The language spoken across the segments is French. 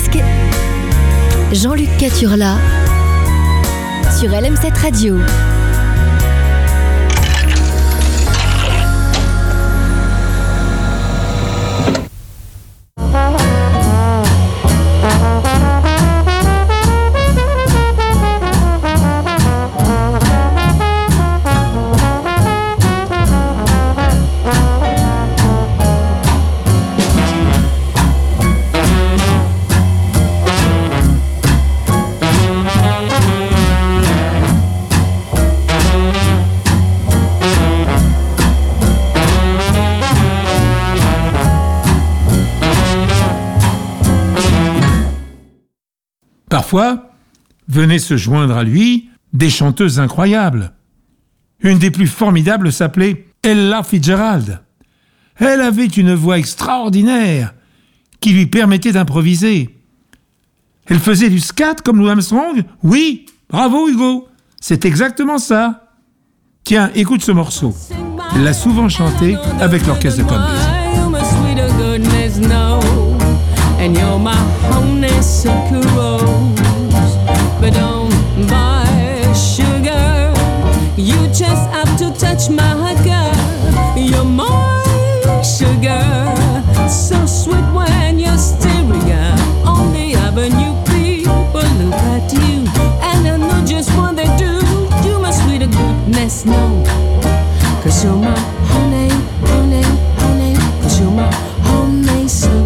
disque, Jean-Luc Caturla sur LM7 Radio. Parfois, venaient se joindre à lui des chanteuses incroyables. Une des plus formidables s'appelait Ella Fitzgerald. Elle avait une voix extraordinaire qui lui permettait d'improviser. Elle faisait du scat comme Louis Armstrong. Oui, bravo Hugo, c'est exactement ça. Tiens, écoute ce morceau. Elle l'a souvent chanté avec l'orchestre de Congrès. And you're my honeysuckle rose, but don't buy sugar. You just have to touch my girl. You're my sugar, so sweet when you're staring on the avenue. People look at you, and I know just what they do. You must be the goodness, no, 'cause you're my honey, honey, honey, 'cause you're my honeysuckle.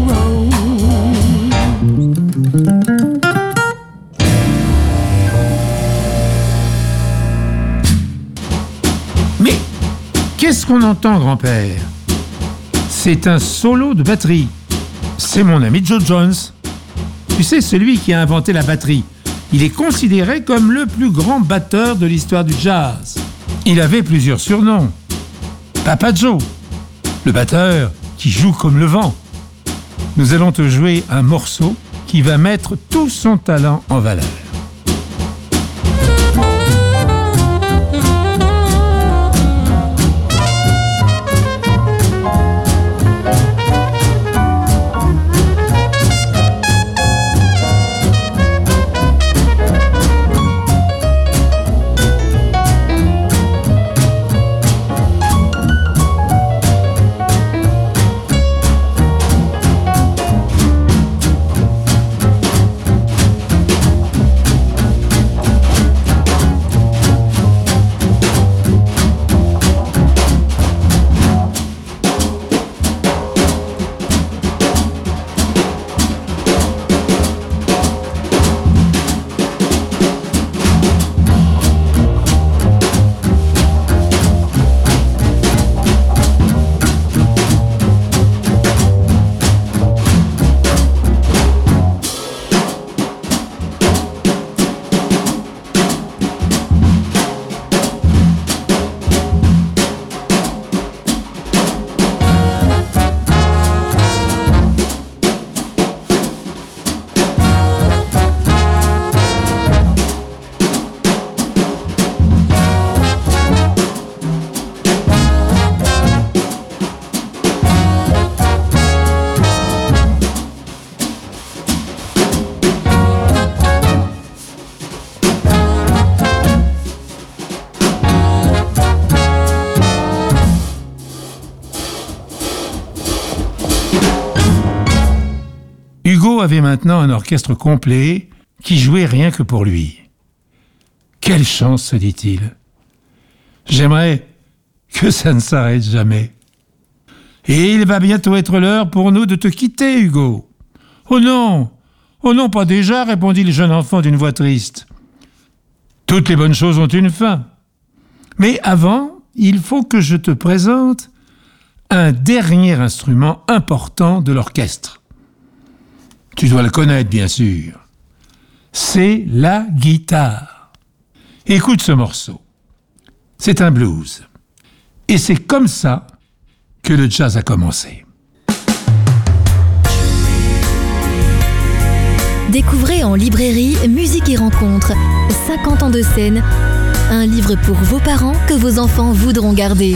Mais qu'est-ce qu'on entend, grand-père ? C'est un solo de batterie. C'est mon ami Joe Jones. Tu sais, celui qui a inventé la batterie. Il est considéré comme le plus grand batteur de l'histoire du jazz. Il avait plusieurs surnoms. Papa Joe, le batteur qui joue comme le vent. Nous allons te jouer un morceau qui va mettre tout son talent en valeur. Hugo avait maintenant un orchestre complet qui jouait rien que pour lui. Quelle chance, se dit-il. J'aimerais que ça ne s'arrête jamais. Et il va bientôt être l'heure pour nous de te quitter, Hugo. Oh non, pas déjà, répondit le jeune enfant d'une voix triste. Toutes les bonnes choses ont une fin. Mais avant, il faut que je te présente un dernier instrument important de l'orchestre. Tu dois le connaître, bien sûr. C'est la guitare. Écoute ce morceau. C'est un blues. Et c'est comme ça que le jazz a commencé. Découvrez en librairie Musique et Rencontres, 50 ans de scène, un livre pour vos parents que vos enfants voudront garder.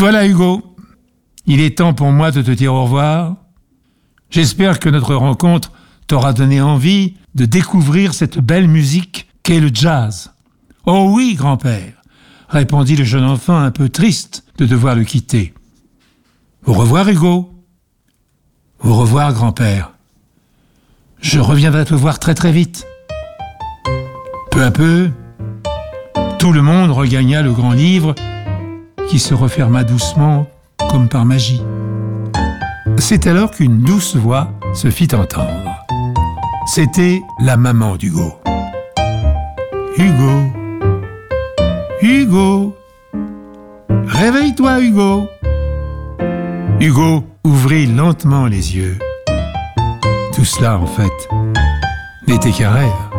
Voilà Hugo, il est temps pour moi de te dire au revoir. J'espère que notre rencontre t'aura donné envie de découvrir cette belle musique qu'est le jazz. « Oh oui, grand-père !» répondit le jeune enfant un peu triste de devoir le quitter. « Au revoir Hugo !»« Au revoir, grand-père. Je reviendrai te voir très très vite. » Peu à peu, tout le monde regagna le grand livre qui se referma doucement comme par magie. C'est alors qu'une douce voix se fit entendre. C'était la maman d'Hugo. « Hugo, Hugo, réveille-toi Hugo !» Hugo ouvrit lentement les yeux. Tout cela, en fait, n'était qu'un rêve.